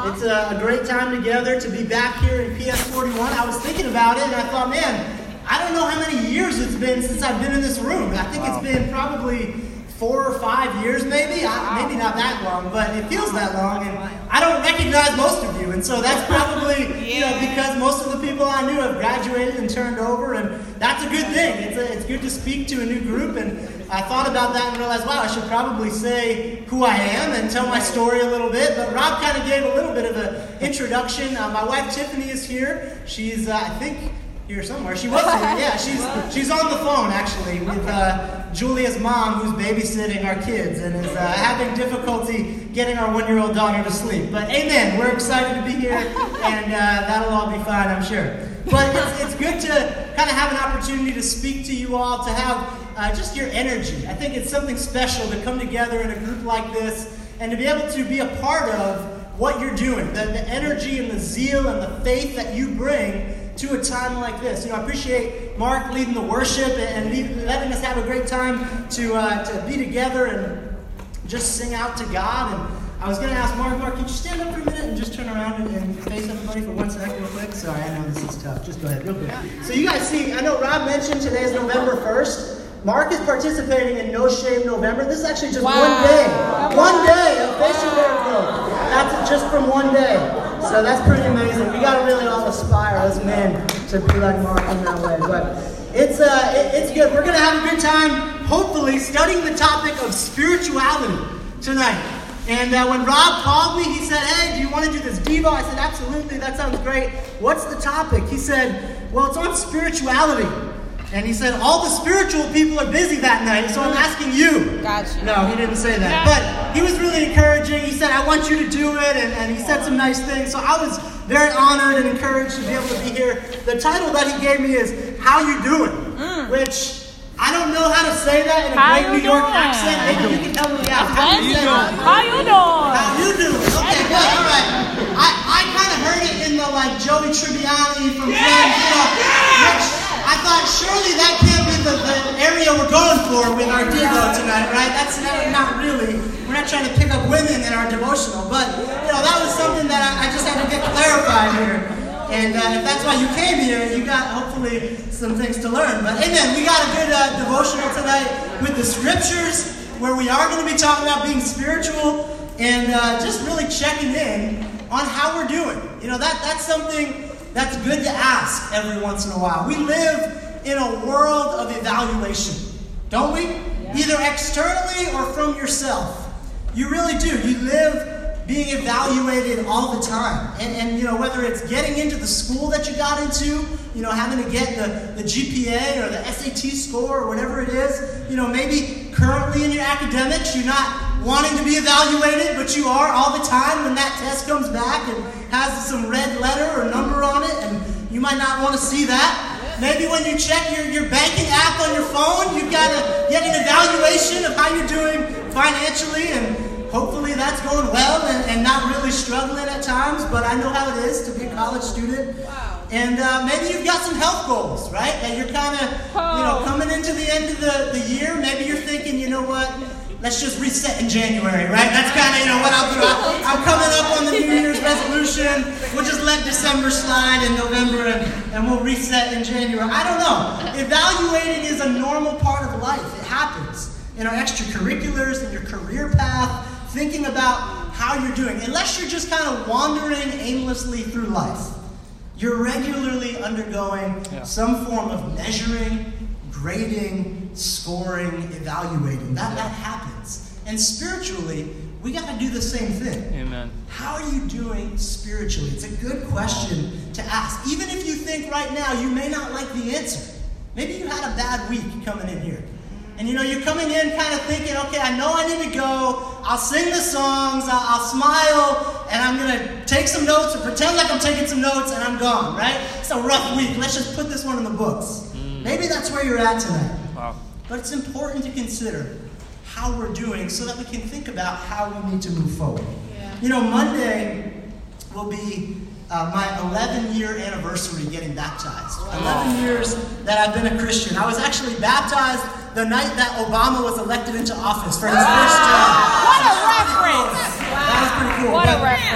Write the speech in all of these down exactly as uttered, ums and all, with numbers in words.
It's a great time together to be back here in P S forty-one. I was thinking about it and I thought, man, I don't know how many years it's been since I've been in this room. I think wow. it's been probably four or five years maybe. I, maybe not that long, but it feels that long. And I don't recognize most of you. And so that's probably yeah. you know, because most of the people I knew have graduated and turned over. And that's a good thing. It's, a, it's good to speak to a new group. And I thought about that and realized, wow, I should probably say who I am and tell my story a little bit. But Rob kind of gave a little bit of an introduction. Uh, my wife Tiffany is here. She's, uh, I think, here somewhere. She was here. Yeah, she's she's on the phone actually with uh, Julia's mom, who's babysitting our kids and is uh, having difficulty getting our one-year-old daughter to sleep. But amen, we're excited to be here, and uh, that'll all be fine, I'm sure. But it's, it's good to kind of have an opportunity to speak to you all, to have uh, just your energy. I think it's something special to come together in a group like this and to be able to be a part of what you're doing, the, the energy and the zeal and the faith that you bring to a time like this. You know, I appreciate Mark leading the worship and letting us have a great time to uh, to be together and just sing out to God. And I was going to ask Mark, Mark, could you stand up for a minute and just turn around and, and face everybody for one second real quick? Sorry, I know this is tough. Just go ahead real quick. So you guys see, I know Rob mentioned today is November first. Mark is participating in No Shame November. This is actually just wow. one day. One day of facial hair growth. That's just from one day. So that's pretty amazing. We got to really all aspire as men to be like Mark in that way. But it's uh, it, it's good. We're going to have a good time, hopefully, studying the topic of spirituality tonight. And uh, when Rob called me, he said, hey, do you want to do this Devo? I said, absolutely. That sounds great. What's the topic? He said, well, it's on spirituality. And he said, all the spiritual people are busy that night, so I'm asking you. Gotcha. No, he didn't say that. But he was really encouraging. He said, I want you to do it, and, and he said some nice things. So I was very honored and encouraged to be able to be here. The title that he gave me is, How You Doing? Mm. Which, I don't know how to say that in a how great New York doing? accent. Maybe you can help me out. How you doing? How you doing? How you doing? Okay, good. All right. I, I kind of heard it in the, like, Joey Tribbiani from yeah, Friends, you know, yeah. which I thought, surely that can't be the, the area we're going for with our Devo tonight, right? That's not, not really. We're not trying to pick up women in our devotional, but, you know, that was something that I, I just had to get clarified here. And uh, if that's why you came here, you got, hopefully, some things to learn. But, amen, we got a good uh, devotional tonight with the scriptures, where we are going to be talking about being spiritual and uh, just really checking in on how we're doing. You know, that that's something that's good to ask every once in a while. We live in a world of evaluation, don't we? Yeah. Either externally or from yourself. You really do. You live being evaluated all the time. And, and you know, whether it's getting into the school that you got into, you know, having to get the, the G P A or the S A T score or whatever it is, you know, maybe currently in your academics, you're not wanting to be evaluated, but you are all the time when that test comes back and has some red letter or number on it, and you might not want to see that. Maybe when you check your, your banking app on your phone, you've got to get an evaluation of how you're doing financially, and hopefully that's going well and, and not really struggling at times, but I know how it is to be a college student. Wow. And uh, maybe you've got some health goals, right? And you're kind of, you know, coming into the end of the, the year, maybe you're thinking, you know what, let's just reset in January, right? That's kind of, you know, what I'll do. I'm coming up on the New Year's resolution. We'll just let December slide in November and, and we'll reset in January. I don't know. Evaluating is a normal part of life. It happens in our extracurriculars, in your career path, thinking about how you're doing. Unless you're just kind of wandering aimlessly through life, you're regularly undergoing yeah. some form of measuring, grading, scoring, evaluating. That, that happens. And spiritually, we got to do the same thing. Amen. How are you doing spiritually? It's a good question to ask. Even if you think right now you may not like the answer. Maybe you had a bad week coming in here. And you know, you're coming in kind of thinking, okay, I know I need to go. I'll sing the songs, I'll, I'll smile, and I'm going to take some notes or pretend like I'm taking some notes, and I'm gone, right? It's a rough week. Let's just put this one in the books. Mm. Maybe that's where you're at tonight. Wow. But it's important to consider how we're doing so that we can think about how we need to move forward. Yeah. You know, Monday will be uh, my eleven-year anniversary getting baptized. Wow. eleven years that I've been a Christian. I was actually baptized the night that Obama was elected into office for his wow. first term. What a reference! Wow. That was pretty cool. What but, a reference.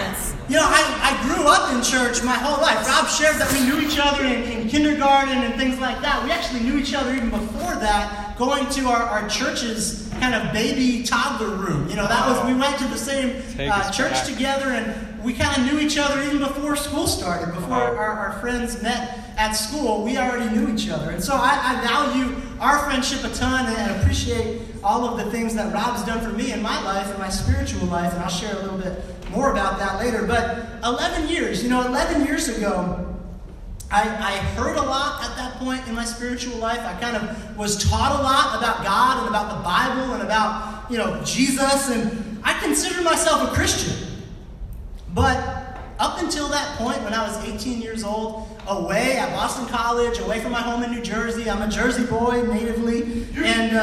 You know, I, I grew up in church my whole life. Rob shared that we knew each other in, in kindergarten and things like that. We actually knew each other even before that, going to our, our church's kind of baby toddler room. You know, that was, we went to the same uh, church back. together, and we kind of knew each other even before school started, before our, our friends met at school. We already knew each other. And so I, I value our friendship a ton and appreciate all of the things that Rob's done for me in my life, in my spiritual life, and I'll share a little bit more about that later. But eleven years, you know, eleven years ago, I, I heard a lot at that point in my spiritual life. I kind of was taught a lot about God and about the Bible and about, you know, Jesus, and I consider myself a Christian. But up until that point, when I was eighteen years old, away at Boston College, away from my home in New Jersey. I'm a Jersey boy natively, and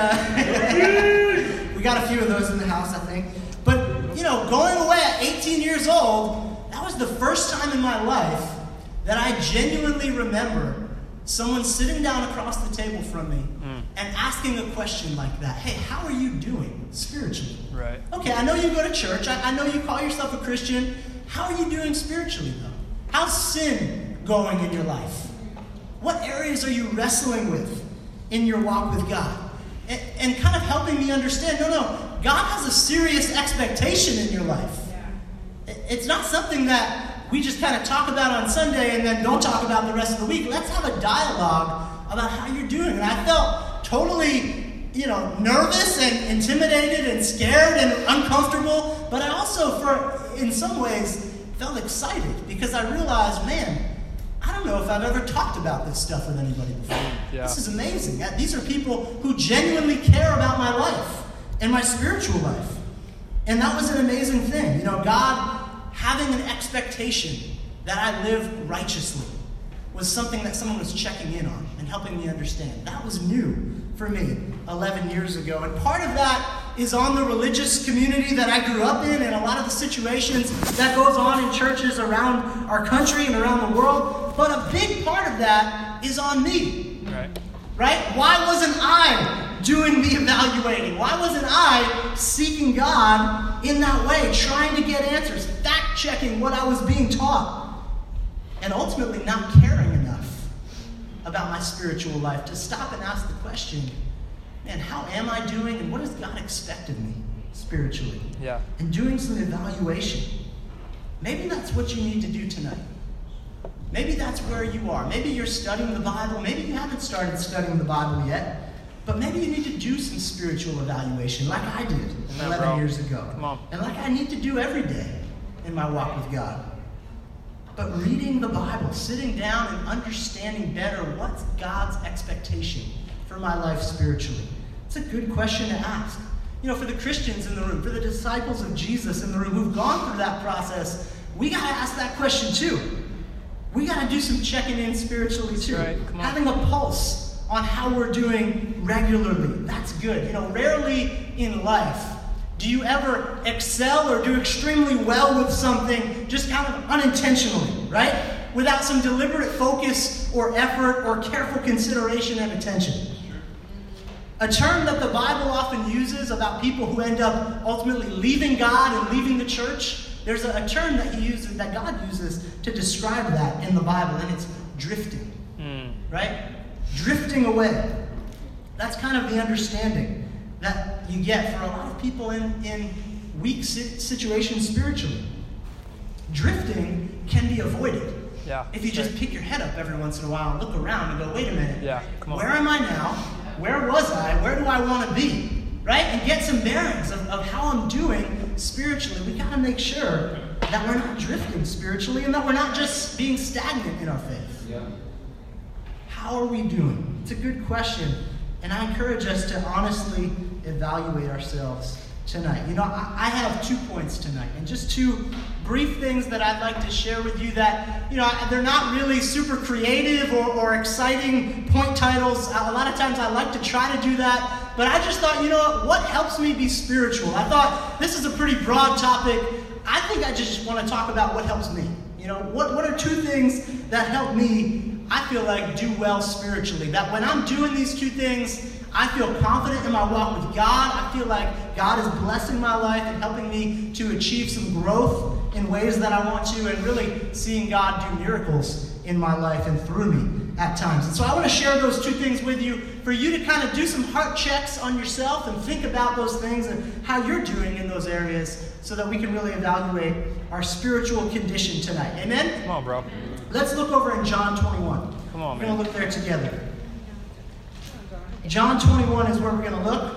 uh, we got a few of those in the house, I think. But, you know, going away at eighteen years old, that was the first time in my life that I genuinely remember someone sitting down across the table from me mm. and asking a question like that. Hey, how are you doing spiritually? Right. Okay, I know you go to church. I, I know you call yourself a Christian. How are you doing spiritually, though? How's sin going in your life? What areas are you wrestling with in your walk with God? And, and kind of helping me understand, no, no, God has a serious expectation in your life. Yeah. It's not something that we just kind of talk about on Sunday and then don't talk about the rest of the week. Let's have a dialogue about how you're doing. And I felt totally, you know, nervous and intimidated and scared and uncomfortable. But I also, for in some ways, felt excited because I realized, man, I don't know if I've ever talked about this stuff with anybody before. Yeah. This is amazing. These are people who genuinely care about my life and my spiritual life. And that was an amazing thing. You know, God having an expectation that I live righteously was something that someone was checking in on and helping me understand. That was new for me eleven years ago. And part of that is on the religious community that I grew up in and a lot of the situations that goes on in churches around our country and around the world. But a big part of that is on me. Right. Right? Why wasn't I doing the evaluating? Why wasn't I seeking God in that way, trying to get answers, fact-checking what I was being taught, and ultimately not caring enough about my spiritual life to stop and ask the question, man, how am I doing, and what does God expect of me spiritually? Yeah. And doing some evaluation. Maybe that's what you need to do tonight. Maybe that's where you are. Maybe you're studying the Bible. Maybe you haven't started studying the Bible yet. But maybe you need to do some spiritual evaluation like I did Amen, eleven bro. years ago. Come on. And like I need to do every day in my walk with God. But reading the Bible, sitting down and understanding better what's God's expectation for my life spiritually. It's a good question to ask. You know, for the Christians in the room, for the disciples of Jesus in the room who've gone through that process, we got to ask that question too. We got to do some checking in spiritually too. Right. Come on. Having a pulse on how we're doing regularly. That's good. You know, rarely in life do you ever excel or do extremely well with something just kind of unintentionally, right? Without some deliberate focus or effort or careful consideration and attention. A term that the Bible often uses about people who end up ultimately leaving God and leaving the church, there's a, a term that he uses, that God uses to describe that in the Bible, and it's drifting, mm. right? Drifting away. That's kind of the understanding that you get for a lot of people in, in weak situations spiritually. Drifting can be avoided. Yeah, if you just right. pick your head up every once in a while and look around and go, wait a minute, yeah, come on. Where am I now? Where was I? Where do I want to be? Right? And get some bearings of, of how I'm doing spiritually. We got to make sure that we're not drifting spiritually and that we're not just being stagnant in our faith. Yeah. How are we doing? It's a good question. And I encourage us to honestly evaluate ourselves tonight. You know, I, I have two points tonight, and just two brief things that I'd like to share with you that, you know, they're not really super creative or, or exciting point titles. A lot of times I like to try to do that, but I just thought, you know what, what helps me be spiritual? I thought this is a pretty broad topic. I think I just want to talk about what helps me. You know, what, what are two things that help me, I feel like, do well spiritually? That when I'm doing these two things, I feel confident in my walk with God. I feel like God is blessing my life and helping me to achieve some growth in ways that I want to, and really seeing God do miracles in my life and through me at times. And so I want to share those two things with you for you to kind of do some heart checks on yourself and think about those things and how you're doing in those areas so that we can really evaluate our spiritual condition tonight. Amen? Come on, bro. Let's look over in John twenty-one. Come on, we're man. going to look there together. John twenty-one is where we're going to look.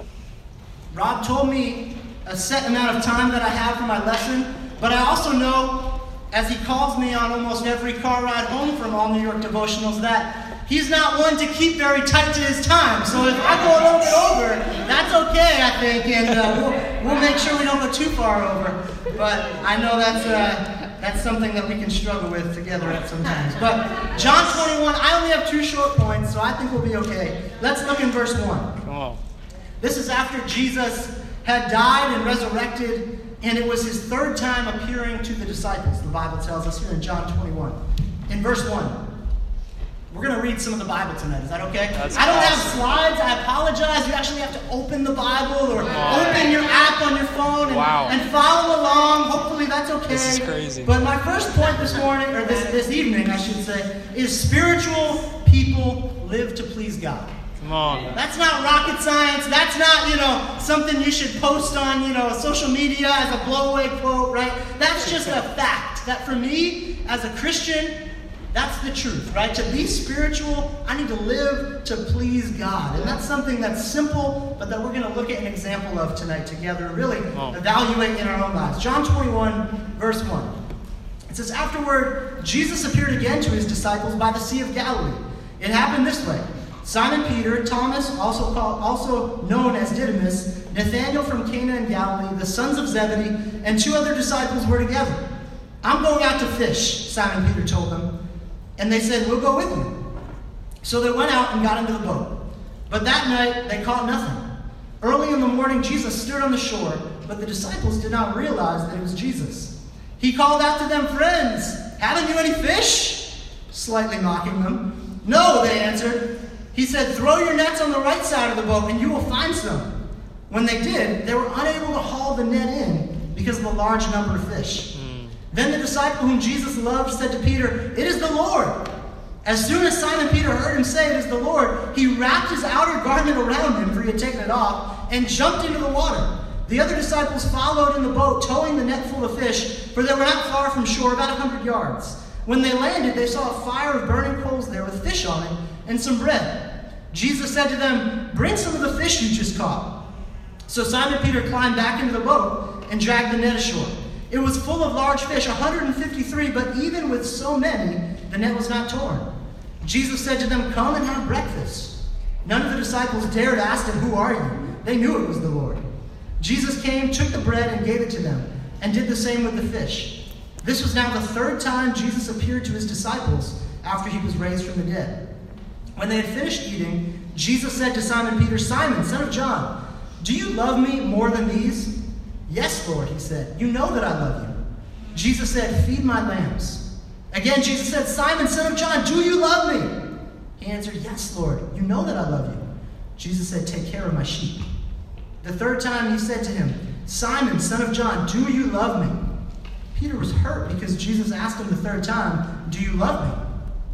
Rob told me a set amount of time that I have for my lesson, but I also know, as he calls me on almost every car ride home from All New York Devotionals, that he's not one to keep very tight to his time. So if I go a little bit over, that's okay, I think, and uh, we'll, we'll make sure we don't go too far over. But I know that's uh, that's something that we can struggle with together at sometimes. But John twenty-one, I only have two short points, so I think we'll be okay. Let's look in verse one. Come on. This is after Jesus had died and resurrected, and it was his third time appearing to the disciples, the Bible tells us here in John twenty-one. In verse one, we're going to read some of the Bible tonight. Is that okay? That's I don't awesome. have slides. I apologize. You actually have to open the Bible or Wow. open your app on your phone and, Wow. and follow along. Hopefully that's okay. This is crazy. But my first point this morning, or this, this evening, I should say, is spiritual people live to please God. Come on. That's not rocket science. That's not, you know, something you should post on, you know, social media as a blowaway quote, right? That's just a fact. That for me, as a Christian, that's the truth, right? To be spiritual, I need to live to please God. And that's something that's simple, but that we're going to look at an example of tonight together and really Oh. evaluate in our own lives. John twenty-one, verse one. It says, afterward, Jesus appeared again to his disciples by the Sea of Galilee. It happened this way. Simon Peter, Thomas, also called, also known as Didymus, Nathanael from Cana in Galilee, the sons of Zebedee, and two other disciples were together. I'm going out to fish, Simon Peter told them. And they said, we'll go with you. So they went out and got into the boat. But that night they caught nothing. Early in the morning, Jesus stood on the shore, but the disciples did not realize that it was Jesus. He called out to them, friends, haven't you any fish? Slightly mocking them. No, they answered. He said, throw your nets on the right side of the boat and you will find some. When they did, they were unable to haul the net in because of the large number of fish. Mm. Then the disciple whom Jesus loved said to Peter, it is the Lord. As soon as Simon Peter heard him say, it is the Lord, he wrapped his outer garment around him, for he had taken it off, and jumped into the water. The other disciples followed in the boat, towing the net full of fish, for they were not far from shore, about a hundred yards. When they landed, they saw a fire of burning coals there with fish on it, and some bread. Jesus said to them, bring some of the fish you just caught. So Simon Peter climbed back into the boat and dragged the net ashore. It was full of large fish, one hundred fifty-three, but even with so many, the net was not torn. Jesus said to them, come and have breakfast. None of the disciples dared ask him, who are you? They knew it was the Lord. Jesus came, took the bread, and gave it to them, and did the same with the fish. This was now the third time Jesus appeared to his disciples after he was raised from the dead. When they had finished eating, Jesus said to Simon Peter, Simon, son of John, do you love me more than these? Yes, Lord, he said. You know that I love you. Jesus said, feed my lambs. Again, Jesus said, Simon, son of John, do you love me? He answered, yes, Lord, you know that I love you. Jesus said, take care of my sheep. The third time he said to him, Simon, son of John, do you love me? Peter was hurt because Jesus asked him the third time, do you love me?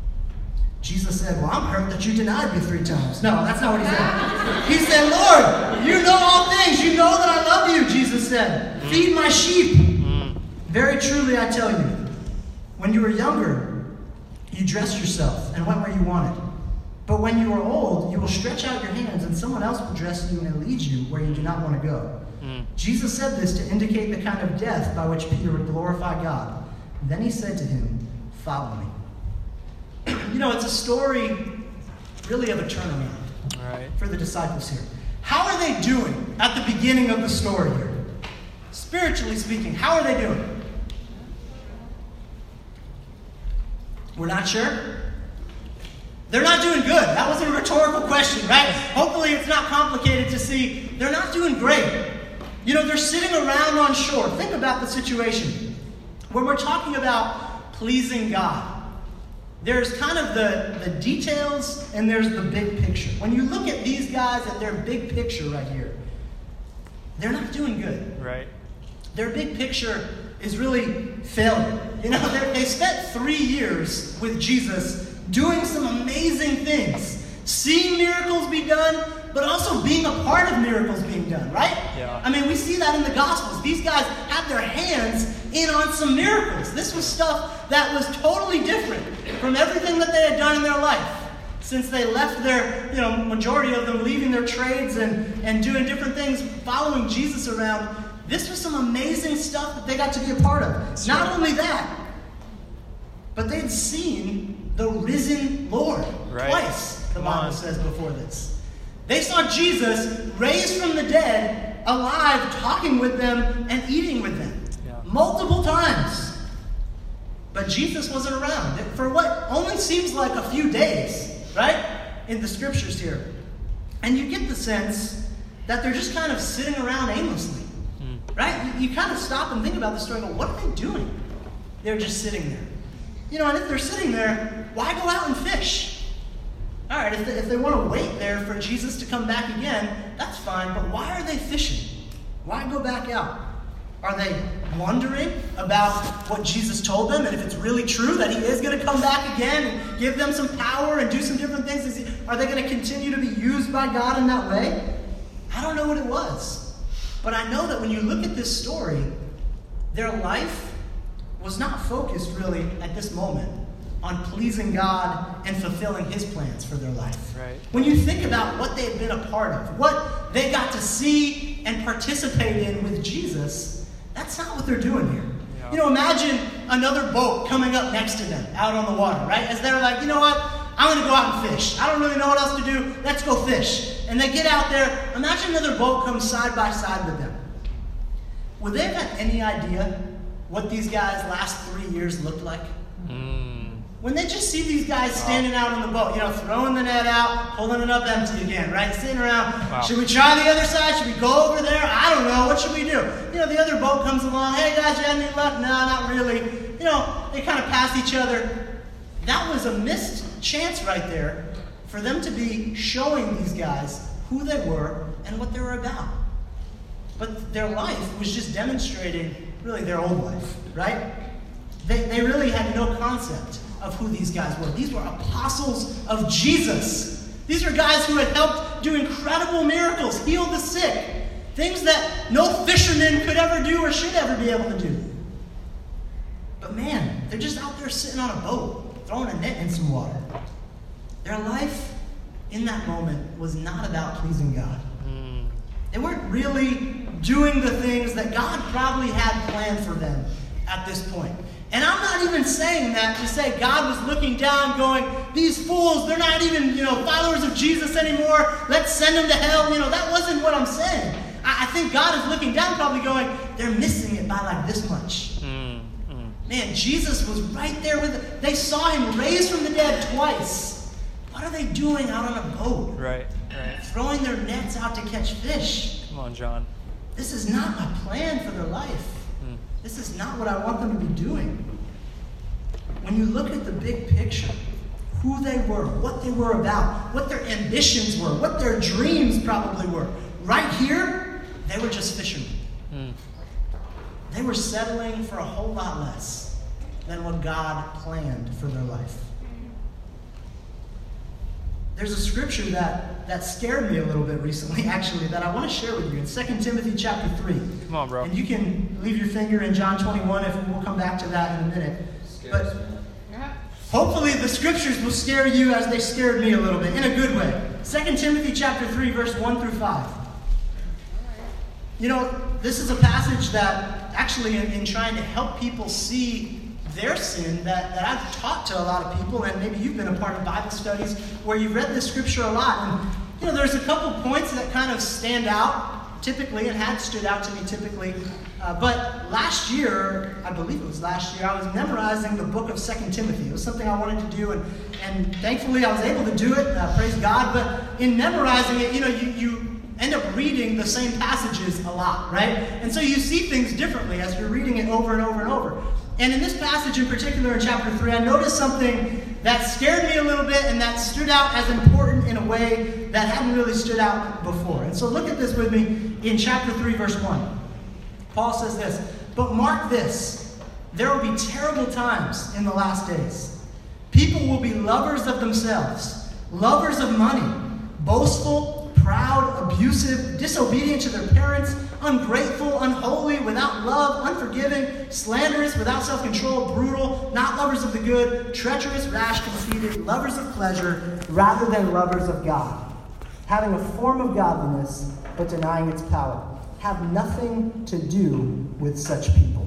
Jesus said, well, I'm hurt that you denied me three times. No, that's not what he said. He said, Lord, you know all things. You know that I love you, Jesus said. Feed my sheep. Very truly, I tell you, when you were younger, you dressed yourself and went where you wanted. But when you are old, you will stretch out your hands and someone else will dress you and lead you where you do not want to go. Mm. Jesus said this to indicate the kind of death by which Peter would glorify God. Then he said to him, follow me. You know, it's a story really of a turnaround right. for the disciples here. How are they doing at the beginning of the story here? Spiritually speaking, how are they doing? We're not sure. They're not doing good. That was a rhetorical question, right? Hopefully it's not complicated to see. They're not doing great. You know, they're sitting around on shore. Think about the situation. When we're talking about pleasing God, there's kind of the, the details and there's the big picture. When you look at these guys at their big picture right here, they're not doing good. Right. Their big picture is really failure. You know, they, they spent three years with Jesus doing some amazing things, seeing miracles be done, but also being a part of miracles being done, right? Yeah. I mean, we see that in the Gospels. These guys had their hands in on some miracles. This was stuff that was totally different from everything that they had done in their life. Since they left their, you know, majority of them leaving their trades and, and doing different things, following Jesus around, this was some amazing stuff that they got to be a part of. That's Not right. only that, but they'd seen the risen Lord Right. twice, the Come Bible on. says before this. They saw Jesus raised from the dead, alive, talking with them and eating with them. Yeah. Multiple times. But Jesus wasn't around for what only seems like a few days, right? In the scriptures here. And you get the sense that they're just kind of sitting around aimlessly, Mm. right? You, you kind of stop and think about the story and go, what are they doing? They're just sitting there. You know, and if they're sitting there, why go out and fish? All right, if they, if they want to wait there for Jesus to come back again, that's fine. But why are they fishing? Why go back out? Are they wondering about what Jesus told them and if it's really true that he is going to come back again and give them some power and do some different things? Is he, are they going to continue to be used by God in that way? I don't know what it was. But I know that when you look at this story, their life was not focused really at this moment on pleasing God and fulfilling his plans for their life. Right. When you think about what they've been a part of, what they got to see and participate in with Jesus, that's not what they're doing here. Yeah. You know, imagine another boat coming up next to them out on the water, right? As they're like, you know what? I'm going to go out and fish. I don't really know what else to do. Let's go fish. And they get out there. Imagine another boat comes side by side with them. Would they have had any idea what these guys' last three years looked like? Mm. When they just see these guys standing out on the boat, you know, throwing the net out, pulling it up empty again, right? Sitting around, Wow. Should we try the other side? Should we go over there? I don't know. What should we do? You know, the other boat comes along. Hey, guys, you had any luck? No, not really. You know, they kind of pass each other. That was a missed chance right there for them to be showing these guys who they were and what they were about. But their life was just demonstrating really their old life, right? They, they really had no concept of who these guys were. These were apostles of Jesus. These are guys who had helped do incredible miracles, heal the sick, things that no fisherman could ever do or should ever be able to do. But man, they're just out there sitting on a boat, throwing a net in some water. Their life in that moment was not about pleasing God. Mm. They weren't really doing the things that God probably had planned for them at this point. And I'm not even saying that to say God was looking down going, these fools, they're not even, you know, followers of Jesus anymore. Let's send them to hell. You know, that wasn't what I'm saying. I, I think God is looking down probably going, they're missing it by like this much. Mm. Mm. Man, Jesus was right there with them. They saw him raised from the dead twice. What are they doing out on a boat? Right. Right. Throwing their nets out to catch fish. Come on, John. This is not my plan for their life. Mm. This is not what I want them to be doing. When you look at the big picture, who they were, what they were about, what their ambitions were, what their dreams probably were, right here, they were just fishermen. Mm. They were settling for a whole lot less than what God planned for their life. There's a scripture that, that scared me a little bit recently, actually, that I want to share with you in Second Timothy chapter three. Come on, bro. And you can leave your finger in John twenty-one if we'll come back to that in a minute. But hopefully the scriptures will scare you as they scared me a little bit, in a good way. Second Timothy chapter three, verse one through five. You know, this is a passage that actually in, in trying to help people see their sin that, that I've taught to a lot of people, and maybe you've been a part of Bible studies where you've read this scripture a lot. And, you know, there's a couple points that kind of stand out typically, and had stood out to me typically. Uh, but last year, I believe it was last year, I was memorizing the book of Second Timothy. It was something I wanted to do, and, and thankfully I was able to do it, uh, praise God. But in memorizing it, you know, you, you end up reading the same passages a lot, right? And so you see things differently as you're reading it over and over and over. And in this passage in particular, in chapter three, I noticed something that scared me a little bit and that stood out as important in a way that hadn't really stood out before. And so look at this with me in chapter three, verse one. Paul says this, But mark this, there will be terrible times in the last days. People will be lovers of themselves, lovers of money, boastful, proud, abusive, disobedient to their parents, ungrateful, unholy, without love, unforgiving, slanderous, without self-control, brutal, not lovers of the good, treacherous, rash, conceited, lovers of pleasure rather than lovers of God, having a form of godliness but denying its power. Have nothing to do with such people.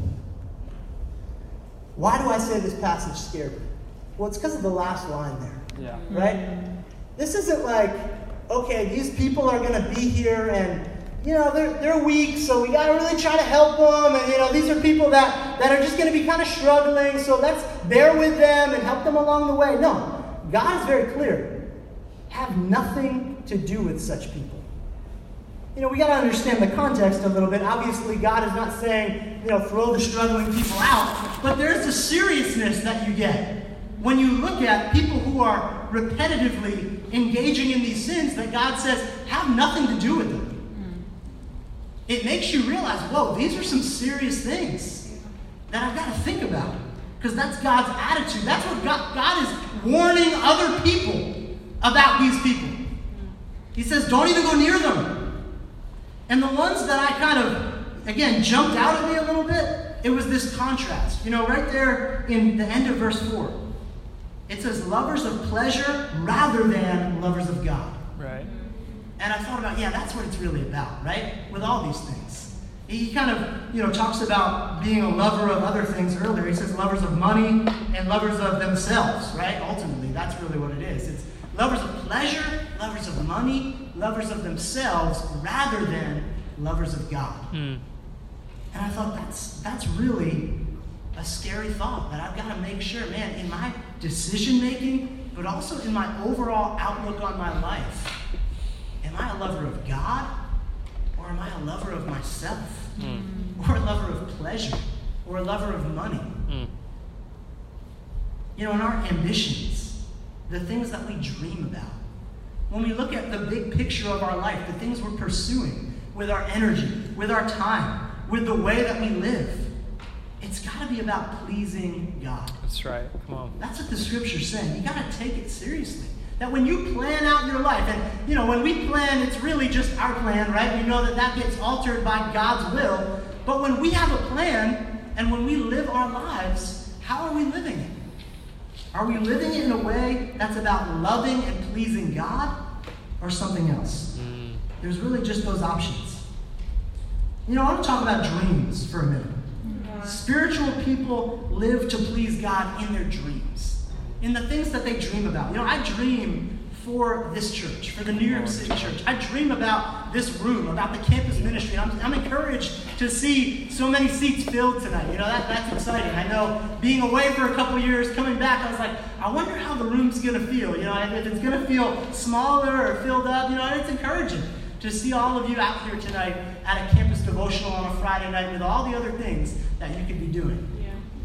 Why do I say this passage scared me? Well, it's because of the last line there. Yeah. Right? This isn't like, okay, these people are going to be here and, you know, they're they're weak, so we got to really try to help them. And, you know, these are people that, that are just going to be kind of struggling, so let's bear with them and help them along the way. No, God is very clear. Have nothing to do with such people. You know, we got to understand the context a little bit. Obviously, God is not saying, you know, throw the struggling people out, but there's a seriousness that you get when you look at people who are repetitively engaging in these sins that God says have nothing to do with them. Mm. It makes you realize, whoa, these are some serious things that I've got to think about. Because that's God's attitude. That's what God, God is warning other people about these people. Mm. He says, don't even go near them. And the ones that I kind of, again, jumped out at me a little bit, it was this contrast. You know, right there in the end of verse four. It says lovers of pleasure rather than lovers of God. Right. And I thought about, yeah, that's what it's really about, right? With all these things. He kind of, you know, talks about being a lover of other things earlier. He says lovers of money and lovers of themselves, right? Ultimately, that's really what it is. It's lovers of pleasure, lovers of money, lovers of themselves rather than lovers of God. Mm. And I thought that's that's really a scary thought, that I've got to make sure, man, in my decision making, but also in my overall outlook on my life, am I a lover of God, or am I a lover of myself, mm. or a lover of pleasure, or a lover of money? Mm. You know, in our ambitions, the things that we dream about, when we look at the big picture of our life, the things we're pursuing with our energy, with our time, with the way that we live, it's got to be about pleasing God. That's right. Come on. That's what the scripture's saying. You got to take it seriously. That when you plan out your life, and, you know, when we plan, it's really just our plan, right? We know that that gets altered by God's will. But when we have a plan, and when we live our lives, how are we living it? Are we living it in a way that's about loving and pleasing God, or something else? Mm. There's really just those options. You know, I want to talk about dreams for a minute. Spiritual people live to please God in their dreams, in the things that they dream about. You know, I dream for this church, for the New York City church. I dream about this room, about the campus ministry. I'm, I'm encouraged to see so many seats filled tonight. You know, that, that's exciting. I know being away for a couple years, coming back, I was like, I wonder how the room's going to feel. You know, if it's going to feel smaller or filled up, you know, and it's encouraging to see all of you out here tonight at a campus devotional on a Friday night with all the other things that you could be doing. Yeah.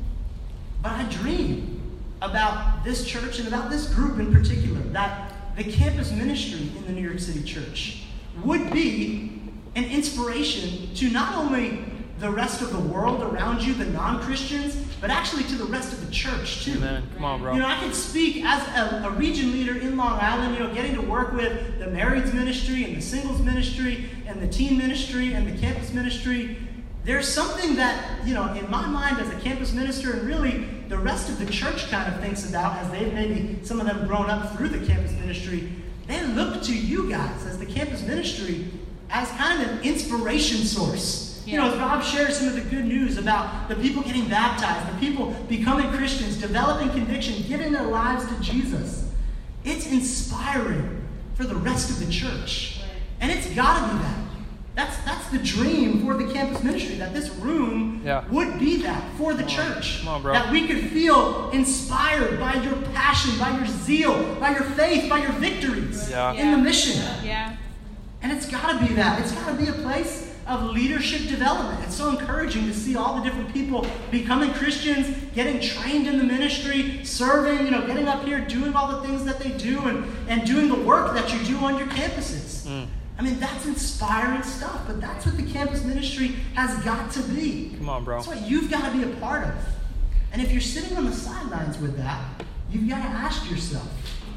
But I dream about this church and about this group in particular, that the campus ministry in the New York City church would be an inspiration to not only the rest of the world around you, the non-Christians, but actually to the rest of the church too. Amen. Come on, bro. You know, I can speak as a, a region leader in Long Island, you know, getting to work with the marrieds ministry and the singles ministry and the teen ministry and the campus ministry. There's something that, you know, in my mind as a campus minister, and really the rest of the church kind of thinks about, as they've maybe, some of them grown up through the campus ministry, they look to you guys as the campus ministry as kind of an inspiration source. Yeah. You know, as Rob shares some of the good news about the people getting baptized, the people becoming Christians, developing conviction, giving their lives to Jesus, it's inspiring for the rest of the church. Right. And it's got to be that. That's that's the dream for the campus ministry, that this room yeah. would be that for the Come church. Come on, bro. That we could feel inspired by your passion, by your zeal, by your faith, by your victories yeah. in the mission. Yeah. And it's got to be that. It's got to be a place of leadership development. It's so encouraging to see all the different people becoming Christians, getting trained in the ministry, serving, you know, getting up here, doing all the things that they do, and, and doing the work that you do on your campuses. Mm. I mean, that's inspiring stuff, but that's what the campus ministry has got to be. Come on, bro. That's what you've got to be a part of. And if you're sitting on the sidelines with that, you've got to ask yourself,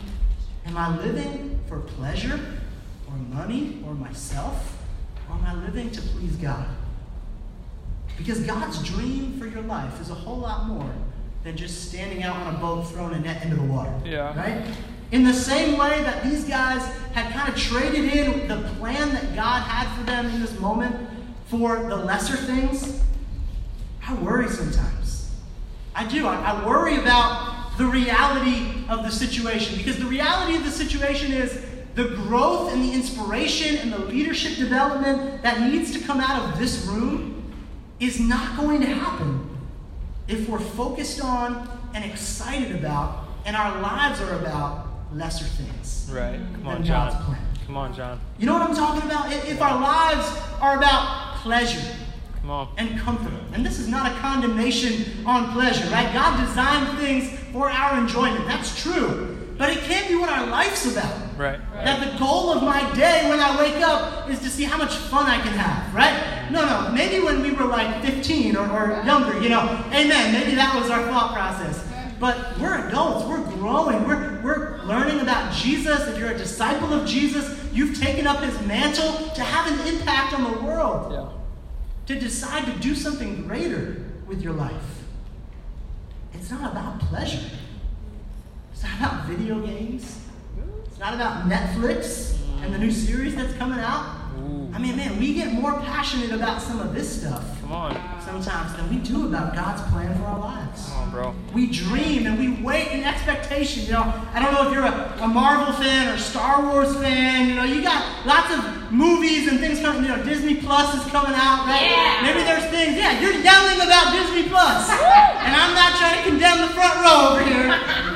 am I living for pleasure or money or myself? Or am I living to please God? Because God's dream for your life is a whole lot more than just standing out on a boat throwing a net into the water. Yeah. Right? In the same way that these guys had kind of traded in the plan that God had for them in this moment for the lesser things, I worry sometimes. I do. I, I worry about the reality of the situation. Because the reality of the situation is the growth and the inspiration and the leadership development that needs to come out of this room is not going to happen if we're focused on and excited about and our lives are about lesser things. Right. Come on, than John. God's plan. Come on, John. You know what I'm talking about? If if our lives are about pleasure Come on. and comfort, and this is not a condemnation on pleasure, right? God designed things for our enjoyment. That's true. But it can't be what our life's about. Right. That the goal of my day when I wake up is to see how much fun I can have, right? No, no, maybe when we were like fifteen or, or younger, you know, amen, maybe that was our thought process. But we're adults, we're growing, we're, we're learning about Jesus. If you're a disciple of Jesus, you've taken up his mantle to have an impact on the world. Yeah. To decide to do something greater with your life. It's not about pleasure. It's not about video games. It's not about Netflix and the new series that's coming out. Ooh. I mean, man, we get more passionate about some of this stuff Come on. sometimes than we do about God's plan for our lives. Come on, bro. We dream and we wait in expectation. You know, I don't know if you're a, a Marvel fan or Star Wars fan. You know, you got lots of movies and things coming. You know, Disney Plus is coming out, right? Yeah. Maybe there's things. Yeah, you're yelling about Disney Plus, and I'm not trying to condemn the front row over here.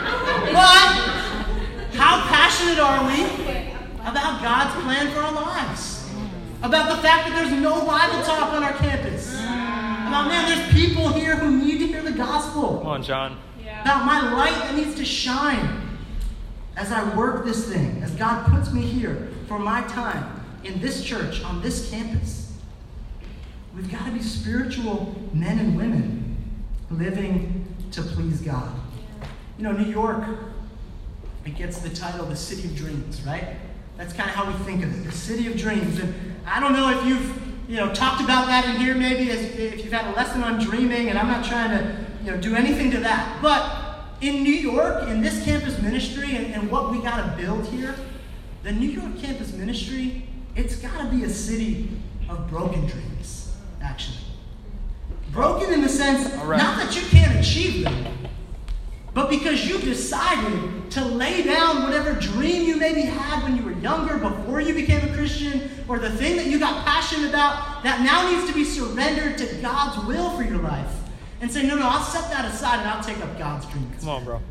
But how passionate are we about God's plan for our lives? About the fact that there's no Bible talk on our campus. About, man, there's people here who need to hear the gospel. Come on, John. About my light that needs to shine as I work this thing, as God puts me here for my time in this church, on this campus. We've got to be spiritual men and women living to please God. You know, New York, it gets the title the City of Dreams, right? That's kind of how we think of it, the City of Dreams. And I don't know if you've, you know, talked about that in here maybe, as, if you've had a lesson on dreaming, and I'm not trying to, you know, do anything to that. But in New York, in this campus ministry, and, and what we got to build here, the New York campus ministry, it's got to be a city of broken dreams, actually. Broken in the sense, All right. not that you can't achieve them, but because you decided to lay down whatever dream you maybe had when you were younger, before you became a Christian, or the thing that you got passionate about, that now needs to be surrendered to God's will for your life. And say, no, no, I'll set that aside and I'll take up God's dream. Come on, bro.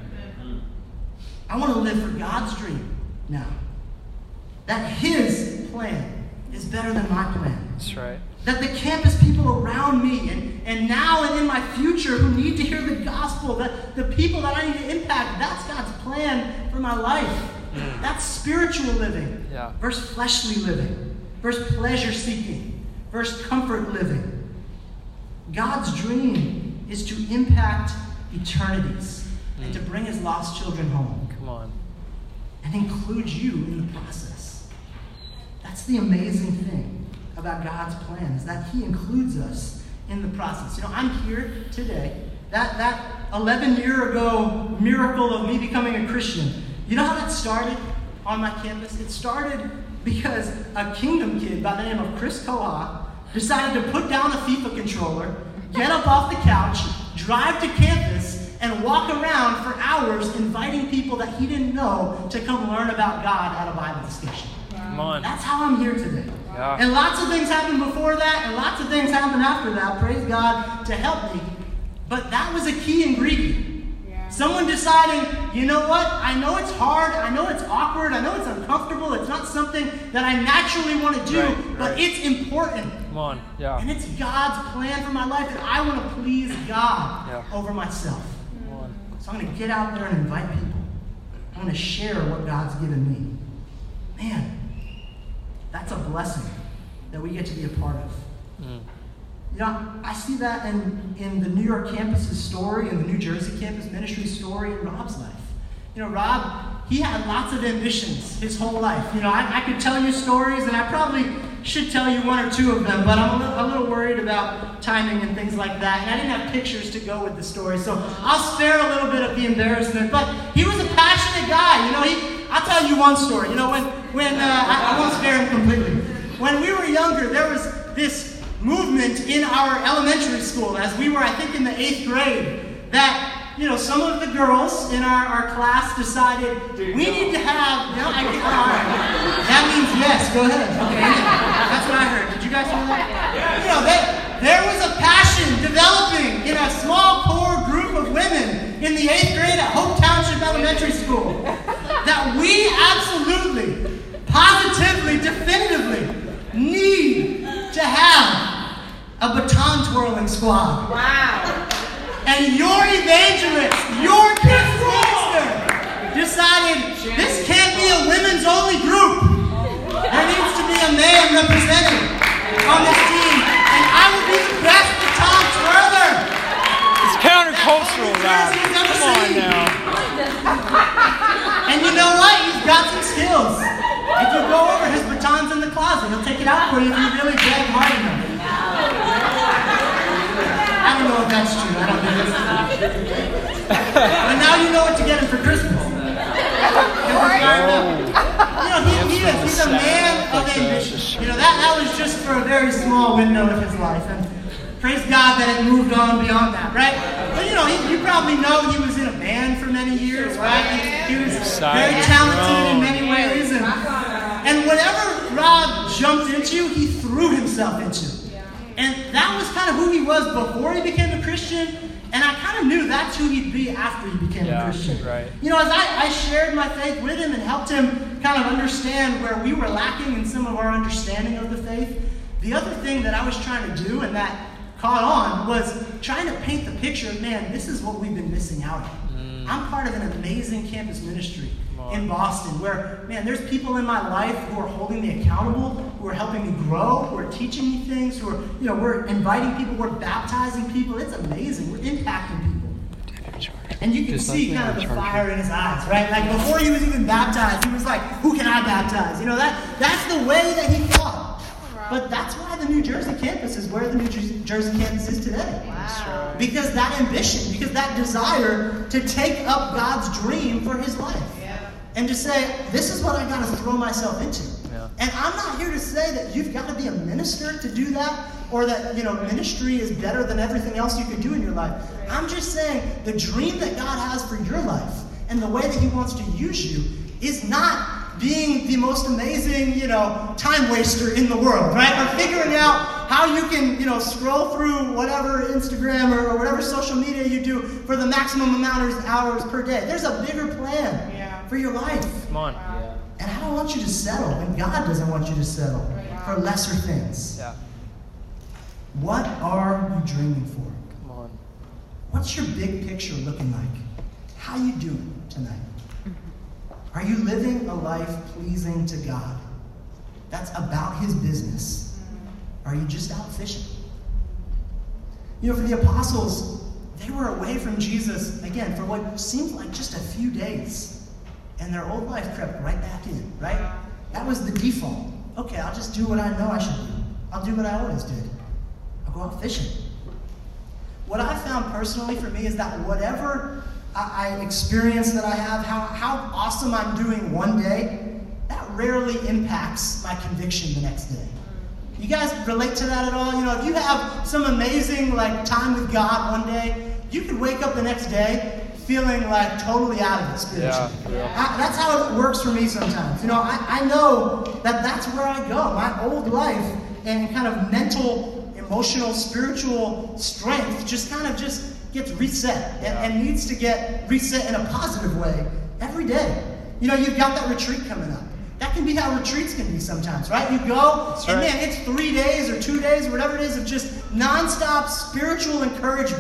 I want to live for God's dream now. That his plan is better than my plan. That's right. That the campus people around me and, and now and in my future who need to hear the gospel, that the people that I need to impact, that's God's plan for my life. Mm. That's spiritual living Yeah. versus fleshly living, versus pleasure seeking, versus comfort living. God's dream is to impact eternities Mm. and to bring his lost children home Come on. and include you in the process. That's the amazing thing about God's plan, is that he includes us in the process. You know, I'm here today. That that eleven year ago miracle of me becoming a Christian, you know how that started on my campus? It started because a Kingdom kid by the name of Chris Koha decided to put down a FIFA controller, get up off the couch, drive to campus, and walk around for hours inviting people that he didn't know to come learn about God at a Bible discussion. Come on. That's how I'm here today. Yeah. And lots of things happened before that, and lots of things happened after that, praise God, to help me. But that was a key ingredient. Yeah. Someone deciding, you know what, I know it's hard, I know it's awkward, I know it's uncomfortable, it's not something that I naturally want to do, Right, but right. it's important. Come on. Yeah. And it's God's plan for my life, and I want to please God Yeah. over myself. Come on. So I'm going to get out there and invite people. I'm going to share what God's given me. Man, That's a blessing that we get to be a part of. Mm. You know, I see that in, in the New York campus's story and the New Jersey campus ministry story in Rob's life. You know, Rob, he had lots of ambitions his whole life. You know, I, I could tell you stories, and I probably should tell you one or two of them, but I'm a little, a little worried about timing and things like that, and I didn't have pictures to go with the story, so I'll spare a little bit of the embarrassment. But he was a passionate guy. You know, he, I'll tell you one story. You know, when, when uh, I, I won't spare him completely. When we were younger, there was this movement in our elementary school, as we were, I think, in the eighth grade, that you know, some of the girls in our, our class decided we need to have, you know, I get, all right. That means yes, go ahead. Okay, that's what I heard. Did you guys hear that? You know, they, there was a passion developing in a small, core group of women in the eighth grade at Hope Township Elementary School that we absolutely, positively, definitively need to have a baton twirling squad. Wow. And your evangelist, your kids pastor, decided this can't be a women's only group. There needs to be a man represented on this team. And I will be the best baton twirler. It's countercultural, Rob. Come on now. And you know what? He's got some skills. If you go over, his baton's in the closet. He'll take it out for you if you really drag hard enough. I don't know if that's true. I don't know. But now you know what to get him for Christmas. You know, he, he is. He's a man of ambition. You know, that, that was just for a very small window of his life. And praise God that it moved on beyond that, right? But you know, he, you probably know he was in a band for many years, right? He, he was very talented in many ways. And, and whatever Rob jumped into, he threw himself into. And that was kind of who he was before he became a Christian, and I kind of knew that's who he'd be after he became yeah, a Christian. Right. You know, as I, I shared my faith with him and helped him kind of understand where we were lacking in some of our understanding of the faith, the other thing that I was trying to do and that caught on was trying to paint the picture of, man, this is what we've been missing out on. Mm. I'm part of an amazing campus ministry in Boston where, man, there's people in my life who are holding me accountable, who are helping me grow, who are teaching me things, who are, you know, we're inviting people, we're baptizing people. It's amazing. We're impacting people. And you can Just see like kind of the fire in his eyes, right? Like before he was even baptized, he was like, who can I baptize? You know, that that's the way that he thought. But that's why the New Jersey campus is where the New Jersey campus is today. Wow. Because that ambition, because that desire to take up God's dream for his life. And to say, this is what I got to throw myself into. Yeah. And I'm not here to say that you've got to be a minister to do that, or that, you know, ministry is better than everything else you could do in your life. I'm just saying the dream that God has for your life and the way that he wants to use you is not being the most amazing, you know, time waster in the world, right? Or figuring out how you can, you know, scroll through whatever Instagram or, or whatever social media you do for the maximum amount of hours per day. There's a bigger plan. Yeah. For your life. Come on. Yeah. And I don't want you to settle, and God doesn't want you to settle wow. for lesser things. Yeah. What are you dreaming for? Come on. What's your big picture looking like? How you doing tonight? Are you living a life pleasing to God? That's about his business. Are you just out fishing? You know, for the apostles, they were away from Jesus, again, for what seemed like just a few days. And their old life crept right back in, right? That was the default. Okay, I'll just do what I know I should do. I'll do what I always did. I'll go out fishing. What I found personally for me is that whatever I, I experience that I have, how, how awesome I'm doing one day, that rarely impacts my conviction the next day. You guys relate to that at all? You know, if you have some amazing like time with God one day, you could wake up the next day feeling like totally out of it spiritually. Yeah, yeah. I, that's how it works for me sometimes. You know, I, I know that that's where I go. My old life and kind of mental, emotional, spiritual strength just kind of just gets reset and, yeah. and needs to get reset in a positive way every day. You know, you've got that retreat coming up. That can be how retreats can be sometimes, right? You go, That's and right. man, it's three days or two days or whatever it is of just nonstop spiritual encouragement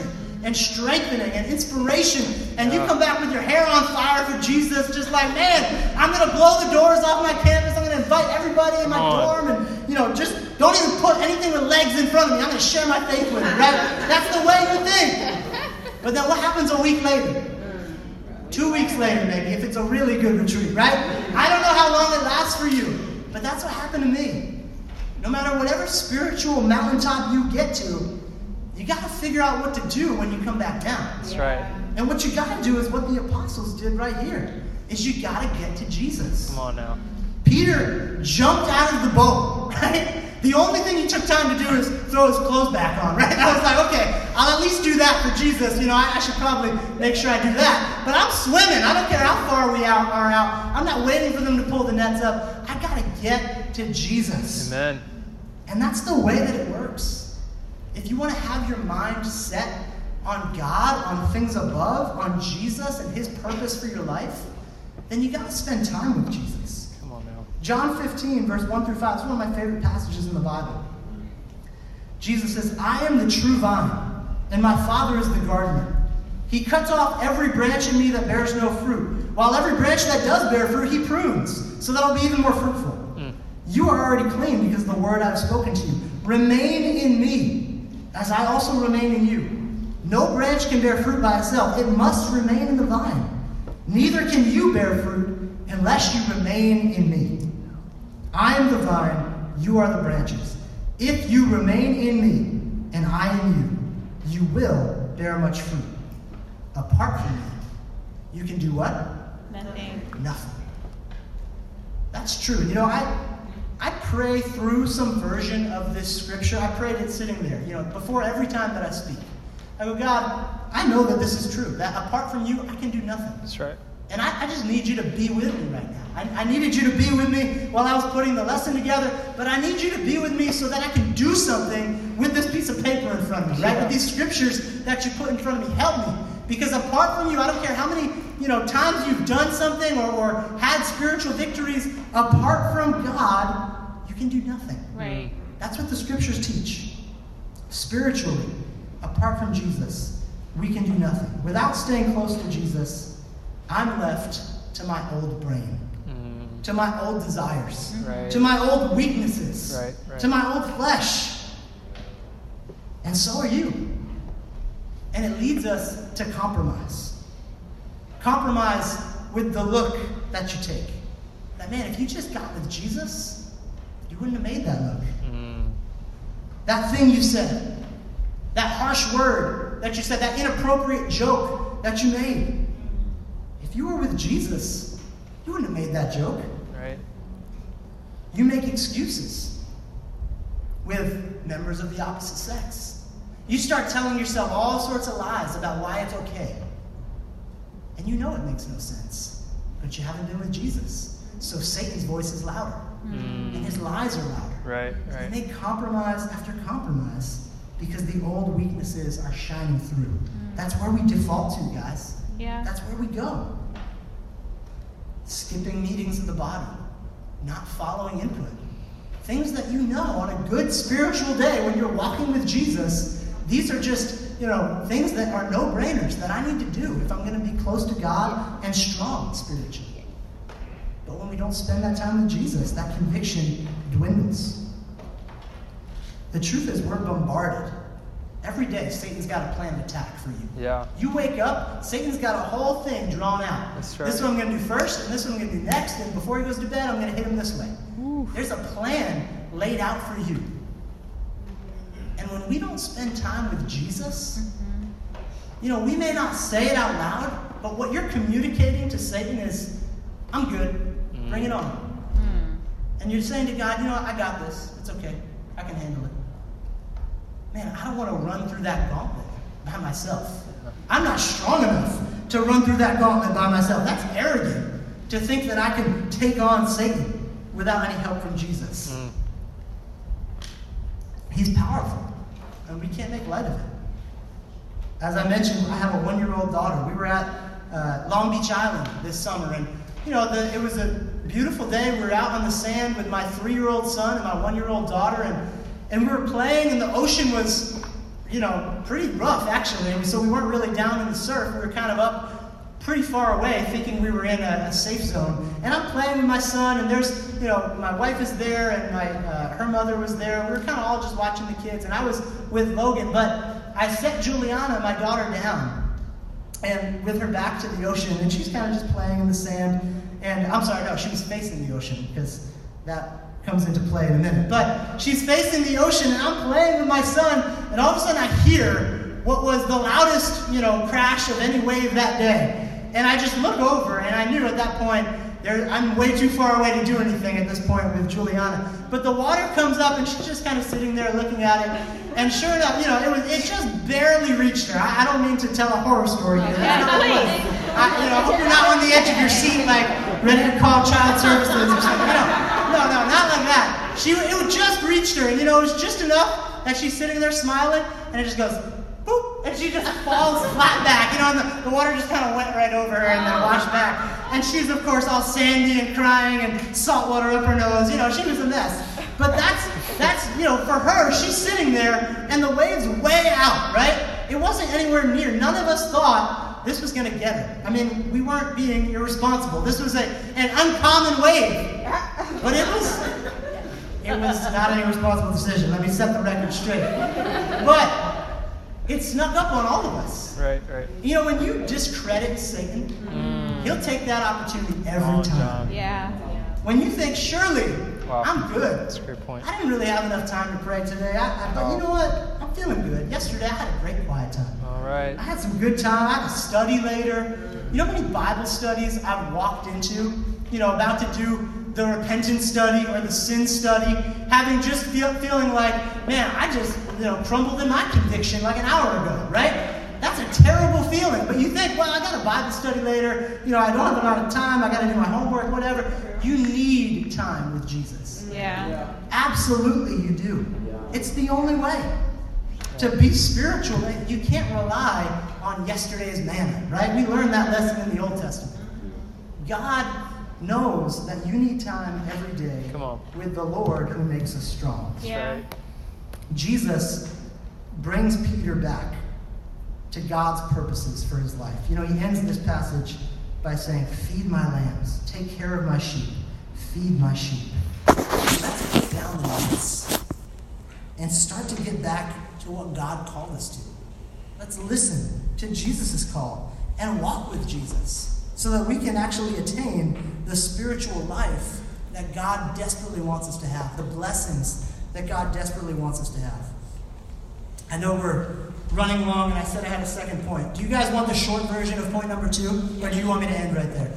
and strengthening and inspiration. And Yeah. you come back with your hair on fire for Jesus, just like, man, I'm going to blow the doors off my campus. I'm going to invite everybody in my Come on. dorm. And, you know, just don't even put anything with legs in front of me. I'm going to share my faith with them, right? That's the way you think. But then what happens a week later? Two weeks later, maybe, if it's a really good retreat, right? I don't know how long it lasts for you, but that's what happened to me. No matter whatever spiritual mountaintop you get to, you got to figure out what to do when you come back down. That's right. And what you got to do is what the apostles did right here, is you got to get to Jesus. Come on now. Peter jumped out of the boat, right? The only thing he took time to do is throw his clothes back on, right? I was like, okay, I'll at least do that for Jesus. You know, I, I should probably make sure I do that. But I'm swimming. I don't care how far we out, are out. I'm not waiting for them to pull the nets up. I got to get to Jesus. Amen. And that's the way that it works. If you want to have your mind set on God, on things above, on Jesus and his purpose for your life, then you got to spend time with Jesus. Come on now. John fifteen, verse one through five. It's one of my favorite passages in the Bible. Jesus says, I am the true vine, and my Father is the gardener. He cuts off every branch in me that bears no fruit, while every branch that does bear fruit, he prunes, so that it'll be even more fruitful. Mm. You are already clean because of the word I've spoken to you. Remain in me, as I also remain in you. No branch can bear fruit by itself. It must remain in the vine. Neither can you bear fruit unless you remain in me. I am the vine, you are the branches. If you remain in me, and I in you, you will bear much fruit. Apart from me, you can do what? Nothing. Nothing. That's true. You know, I I pray through some version of this scripture. I prayed it sitting there, you know, before every time that I speak. I go, God, I know that this is true, that apart from you, I can do nothing. That's right. And I, I just need you to be with me right now. I, I needed you to be with me while I was putting the lesson together, but I need you to be with me so that I can do something with this piece of paper in front of me, right? Yeah. With these scriptures that you put in front of me. Help me. Because apart from you, I don't care how many, you know, times you've done something or, or had spiritual victories, apart from God, you can do nothing. Right. That's what the scriptures teach. Spiritually, apart from Jesus, we can do nothing. Without staying close to Jesus, I'm left to my old brain, Mm. to my old desires, Right. to my old weaknesses, Right, right. to my old flesh. And so are you. And it leads us to compromise. Compromise with the look that you take. That, man, if you just got with Jesus, you wouldn't have made that look. Mm. That thing you said, that harsh word that you said, that inappropriate joke that you made. If you were with Jesus, you wouldn't have made that joke. Right. You make excuses with members of the opposite sex. You start telling yourself all sorts of lies about why it's okay. And you know it makes no sense. But you haven't been with Jesus. So Satan's voice is louder. Mm. And his lies are louder. Right, And right. they compromise after compromise because the old weaknesses are shining through. That's where we default to, guys. Yeah. That's where we go. Skipping meetings of the body. Not following input. Things that you know on a good spiritual day when you're walking with Jesus, these are just, you know, things that are no-brainers that I need to do if I'm going to be close to God and strong spiritually. But when we don't spend that time with Jesus, that conviction dwindles. The truth is we're bombarded. Every day, Satan's got a planned attack for you. Yeah. You wake up, Satan's got a whole thing drawn out. That's right. This is what I'm going to do first, and this is what I'm going to do next, and before he goes to bed, I'm going to hit him this way. Oof. There's a plan laid out for you. And when we don't spend time with Jesus, Mm-hmm. you know, we may not say it out loud, but what you're communicating to Satan is, I'm good, Mm. bring it on. Mm. And you're saying to God, you know what, I got this, it's okay, I can handle it. Man, I don't want to run through that gauntlet by myself. I'm not strong enough to run through that gauntlet by myself. That's arrogant to think that I can take on Satan without any help from Jesus. Mm. He's powerful, and we can't make light of it. As I mentioned, I have a one-year-old daughter. We were at uh, Long Beach Island this summer, and you know, the, it was a beautiful day. We were out on the sand with my three-year-old son and my one-year-old daughter, and, and we were playing, and the ocean was you know, pretty rough actually. And so we weren't really down in the surf. We were kind of up pretty far away, thinking we were in a, a safe zone. And I'm playing with my son, and there's, you know, my wife is there, and my uh, her mother was there. We were kind of all just watching the kids, and I was with Logan. But I set Juliana, my daughter, down, and with her back to the ocean, and she's kind of just playing in the sand. And I'm sorry, no, she was facing the ocean, because that comes into play in a minute. But she's facing the ocean, and I'm playing with my son, and all of a sudden I hear what was the loudest, you know, crash of any wave that day. And I just look over, and I knew at that point, there, I'm way too far away to do anything at this point with Juliana. But the water comes up, and she's just kind of sitting there looking at it. And sure enough, you know, it was it just barely reached her. I, I don't mean to tell a horror story here. Yeah, I, please. I, you know, I hope you're not on the edge of your seat, like ready to call child services or something. No, no, no, not like that. She, it would just reached her, and you know, it was just enough that she's sitting there smiling, and it just goes, boop, and she just falls flat back, you know, and the, the water just kind of went right over her and then washed back. And she's, of course, all sandy and crying and salt water up her nose. You know, she was a mess. But that's, that's you know, for her, she's sitting there, and the wave's way out, right? It wasn't anywhere near. None of us thought this was going to get her. I mean, we weren't being irresponsible. This was a, an uncommon wave. But it was, it was not an irresponsible decision. Let me set the record straight. But it snuck up on all of us. Right, right. You know, when you discredit Satan, Mm. he'll take that opportunity every Oh, time. John. Yeah. When you think, surely, Wow. I'm good. That's a great point. I didn't really have enough time to pray today, I, I, but you know what? I'm feeling good. Yesterday, I had a great quiet time. All right. I had some good time. I had to study later. You know how many Bible studies I've walked into, you know, about to do the repentance study or the sin study, having just feel, feeling like, man, I just, you know, crumbled in my conviction like an hour ago, right? That's a terrible feeling. But you think, well, I got a Bible study later. You know, I don't have a lot of time. I got to do my homework, whatever. You need time with Jesus. Yeah. Absolutely you do. It's the only way. To be spiritual, you can't rely on yesterday's manna, right? We learned that lesson in the Old Testament. God knows that you need time every day Come on. with the Lord who makes us strong. Yeah. Right. Jesus brings Peter back to God's purposes for his life. You know, he ends this passage by saying, feed my lambs, take care of my sheep, feed my sheep. Let's put down the nets and start to get back to what God called us to. Let's listen to Jesus' call and walk with Jesus so that we can actually attain the spiritual life that God desperately wants us to have, the blessings that God desperately wants us to have. I know we're running long, and I said I had a second point. Do you guys want the short version of point number two, or do you want me to end right there?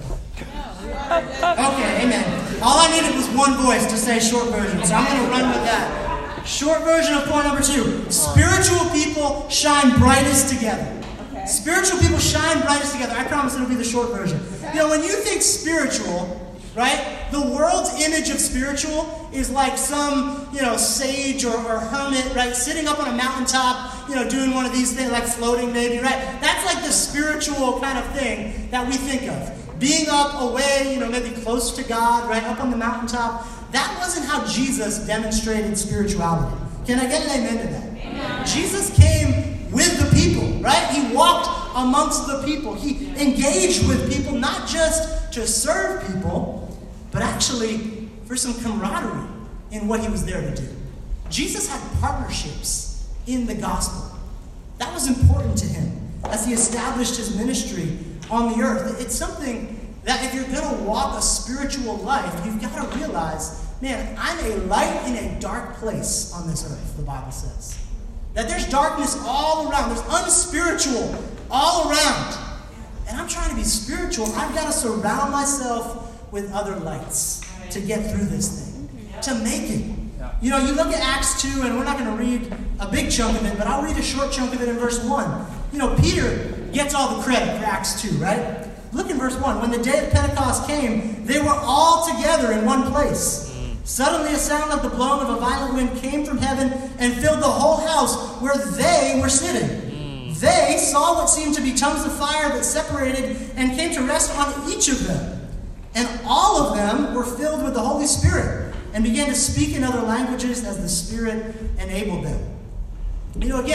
Okay, amen. All I needed was one voice to say short version, so I'm going to run with that. Short version of point number two. Spiritual people shine brightest together. Spiritual people shine brightest together. I promise it'll be the short version. You know, when you think spiritual, right, the world's image of spiritual is like some, you know, sage or, or hermit, right, sitting up on a mountaintop, you know, doing one of these things, like floating maybe, right? That's like the spiritual kind of thing that we think of. Being up away, you know, maybe close to God, right, up on the mountaintop. That wasn't how Jesus demonstrated spirituality. Can I get an amen to that? Amen. Jesus came with the people, right? He walked amongst the people. He engaged with people, not just to serve people, but actually for some camaraderie in what he was there to do. Jesus had partnerships in the gospel. That was important to him as he established his ministry on the earth. It's something that if you're going to walk a spiritual life, you've got to realize, man, I'm a light in a dark place on this earth, the Bible says. That there's darkness all around. There's unspiritual all around. And I'm trying to be spiritual. I've got to surround myself with other lights to get through this thing, to make it. You know, you look at Acts two, and we're not going to read a big chunk of it, but I'll read a short chunk of it in verse one. You know, Peter gets all the credit for Acts two, right? Look in verse one. When the day of Pentecost came, they were all together in one place. Suddenly a sound like the blowing of a violent wind came from heaven and filled the whole house where they were sitting. They saw what seemed to be tongues of fire that separated and came to rest on each of them. And all of them were filled with the Holy Spirit and began to speak in other languages as the Spirit enabled them. You know, again,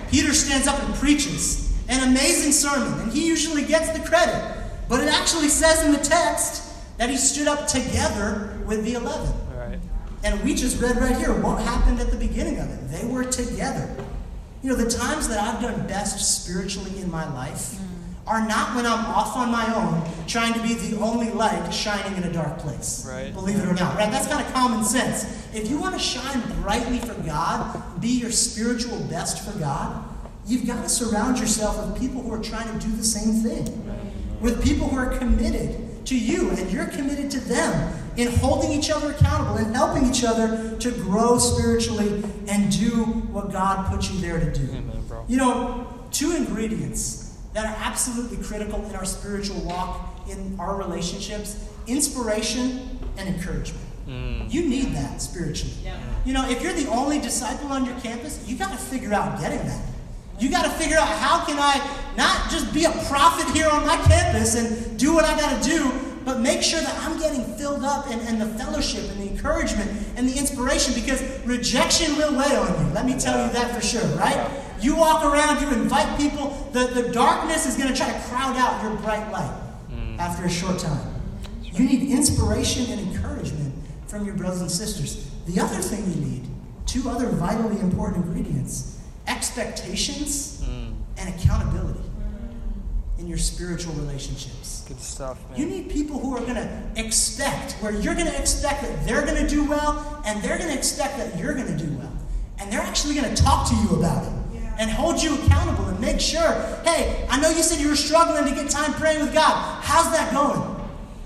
Peter stands up and preaches an amazing sermon, and he usually gets the credit. But it actually says in the text that he stood up together with the eleven. Right. And we just read right here what happened at the beginning of it. They were together. You know, the times that I've done best spiritually in my life mm. are not when I'm off on my own trying to be the only light shining in a dark place. Right. Believe it or not, right? That's kind of common sense. If you want to shine brightly for God, be your spiritual best for God, you've got to surround yourself with people who are trying to do the same thing. With people who are committed to you, and you're committed to them in holding each other accountable and helping each other to grow spiritually and do what God put you there to do. Amen, bro. You know, two ingredients that are absolutely critical in our spiritual walk, in our relationships: inspiration and encouragement. Mm. You need that spiritually. Yeah. You know, if you're the only disciple on your campus, you got to figure out getting that. You got to figure out, how can I not just be a prophet here on my campus and do what I got to do, but make sure that I'm getting filled up and, and the fellowship and the encouragement and the inspiration, because rejection will weigh on you. Let me tell you that for sure, right? You walk around, you invite people, the, the darkness is going to try to crowd out your bright light mm. after a short time. You need inspiration and encouragement from your brothers and sisters. The other thing you need, two other vitally important ingredients: expectations mm. and accountability in your spiritual relationships. Good stuff, man. You need people who are going to expect, where you're going to expect that they're going to do well, and they're going to expect that you're going to do well. And they're actually going to talk to you about it yeah. and hold you accountable and make sure, hey, I know you said you were struggling to get time praying with God. How's that going?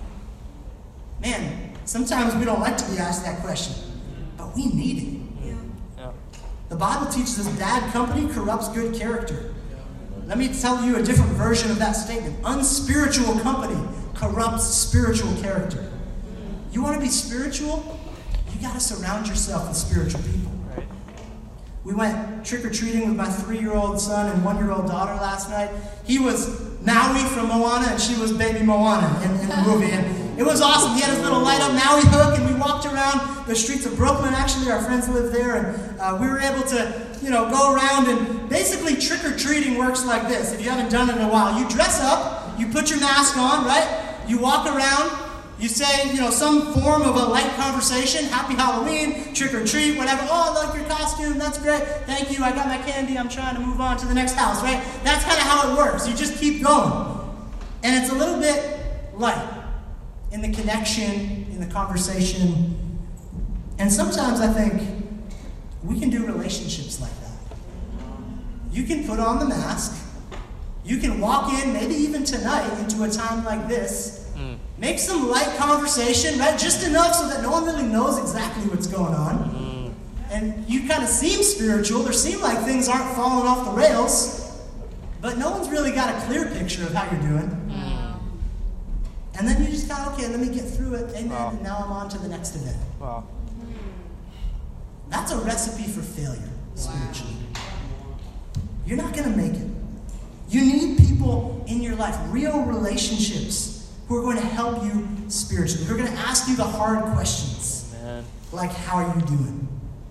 Man, sometimes we don't like to be asked that question, but we need it. The Bible teaches us bad company corrupts good character. Let me tell you a different version of that statement. Unspiritual company corrupts spiritual character. You want to be spiritual? You got to surround yourself with spiritual people. Right. We went trick-or-treating with my three-year-old son and one-year-old daughter last night. He was Maui from Moana, and she was baby Moana in, in the movie. And it was awesome. He had his little light-up Maui hook, and we walked around the streets of Brooklyn. Actually, our friends live there, and uh, we were able to, you know, go around. And basically, trick-or-treating works like this. If you haven't done it in a while, you dress up, you put your mask on, right? You walk around, you say, you know, some form of a light conversation. Happy Halloween, trick-or-treat, whatever. Oh, I like your costume. That's great. Thank you. I got my candy. I'm trying to move on to the next house, right? That's kind of how it works. You just keep going. And it's a little bit light in the connection, in the conversation. And sometimes I think we can do relationships like that. You can put on the mask. You can walk in, maybe even tonight, into a time like this. Mm. Make some light conversation, right? Just enough so that no one really knows exactly what's going on. Mm. And you kind of seem spiritual. There seem like things aren't falling off the rails. But no one's really got a clear picture of how you're doing. Mm. And then you just got, okay, let me get through it. Amen. Wow. And now I'm on to the next event. Wow. That's a recipe for failure, spiritually. Wow. You're not going to make it. You need people in your life, real relationships, who are going to help you spiritually, who are going to ask you the hard questions. Amen. Like, how are you doing?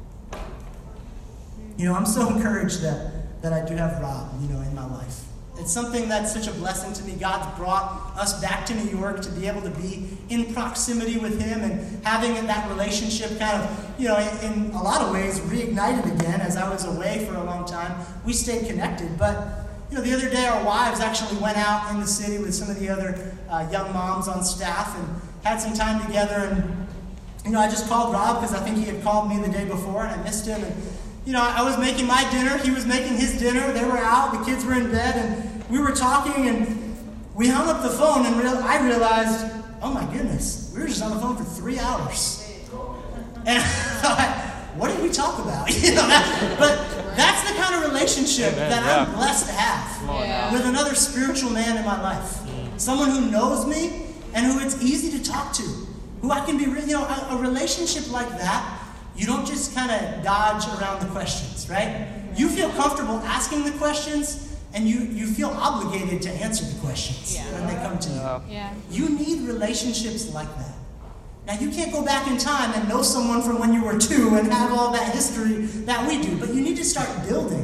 You know, I'm so encouraged that, that I do have Rob, you know, in my life. It's something that's such a blessing to me. God's brought us back to New York to be able to be in proximity with him and having that relationship kind of, you know, in, in a lot of ways reignited again. As I was away for a long time, we stayed connected. But, you know, the other day our wives actually went out in the city with some of the other uh, young moms on staff and had some time together. And, you know, I just called Rob because I think he had called me the day before and I missed him. And, you know, I was making my dinner. He was making his dinner. They were out. The kids were in bed. And we were talking, and we hung up the phone, and real, I realized, oh my goodness, we were just on the phone for three hours. And I thought, what did we talk about? You know, that, but that's the kind of relationship Amen, that yeah. I'm blessed to have yeah. with another spiritual man in my life. Mm. Someone who knows me and who it's easy to talk to, who I can be, you know, a, a relationship like that. You don't just kind of dodge around the questions, right? You feel comfortable asking the questions, and you, you feel obligated to answer the questions yeah. when they come to you. Yeah. You need relationships like that. Now, you can't go back in time and know someone from when you were two and have all that history that we do, but you need to start building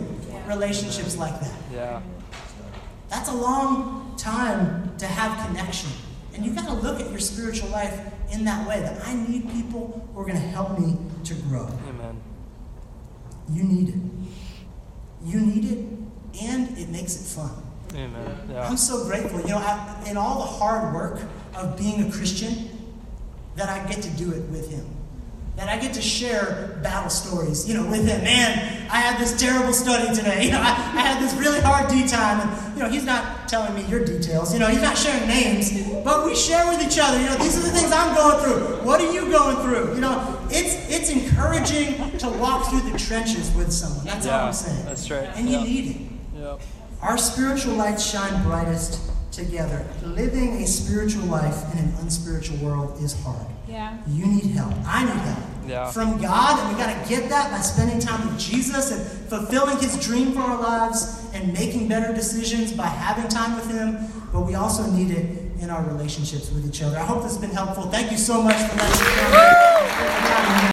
relationships like that. Yeah. That's a long time to have connection. And you've got to look at your spiritual life in that way, that I need people who are going to help me to grow. Amen. You need it. You need it, and it makes it fun. Amen. Yeah. I'm so grateful. You know, I, in all the hard work of being a Christian, that I get to do it with him. That I get to share battle stories, you know, with him. Man, I had this terrible study today. You know, I, I had this really hard D time, and you know, he's not telling me your details. You know, he's not sharing names, but we share with each other. You know, these are the things I'm going through. What are you going through? You know, it's it's encouraging to walk through the trenches with someone. That's Yeah, all I'm saying. that's right. And you Yeah. need it. Yep. Our spiritual lights shine brightest together. Living a spiritual life in an unspiritual world is hard. Yeah. You need help. I need help. Yeah. From God, and we got to get that by spending time with Jesus and fulfilling his dream for our lives and making better decisions by having time with him. But we also need it in our relationships with each other. I hope this has been helpful. Thank you so much for letting me come.